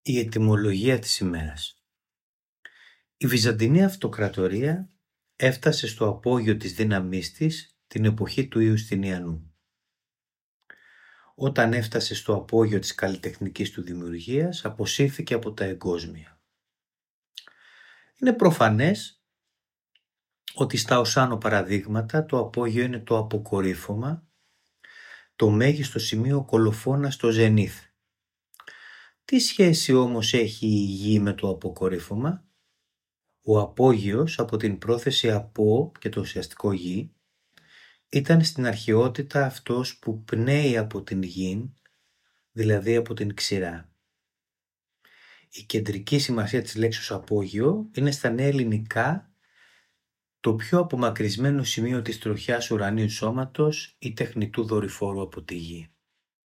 Η ετυμολογία της ημέρας. Η Βυζαντινή Αυτοκρατορία έφτασε στο απόγειο της δύναμής της την εποχή του Ιουστινιανού. Όταν έφτασε στο απόγειο της καλλιτεχνικής του δημιουργίας, αποσύρθηκε από τα εγκόσμια. Είναι προφανές ότι στα ως άνω παραδείγματα το απόγειο είναι το αποκορύφωμα, το μέγιστο σημείο κολοφόνα στο ζενήθ. Τι σχέση όμως έχει η γη με το αποκορύφωμα? Ο απόγειος από την πρόθεση από και το ουσιαστικό γη ήταν στην αρχαιότητα αυτός που πνέει από την γη, δηλαδή από την ξηρά. Η κεντρική σημασία της λέξης απόγειο είναι στα νέα ελληνικά το πιο απομακρυσμένο σημείο της τροχιάς ουρανίου σώματος ή τεχνητού δορυφόρου από τη γη.